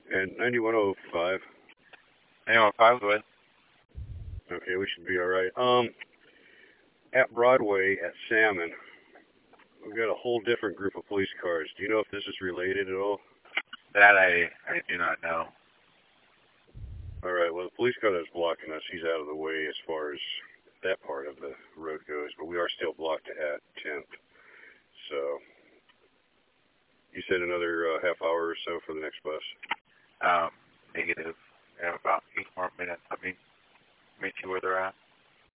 And 9105. Anyone five good? Okay, we should be all right. At Broadway at Salmon, we've got a whole different group of police cars. Do you know if this is related at all? That I do not know. All right. Well, the police car that's blocking us, he's out of the way as far as that part of the road goes, but we are still blocked at 10th. So you said another half hour or so for the next bus. Negative. About 8 more minutes. Let me see where they're at.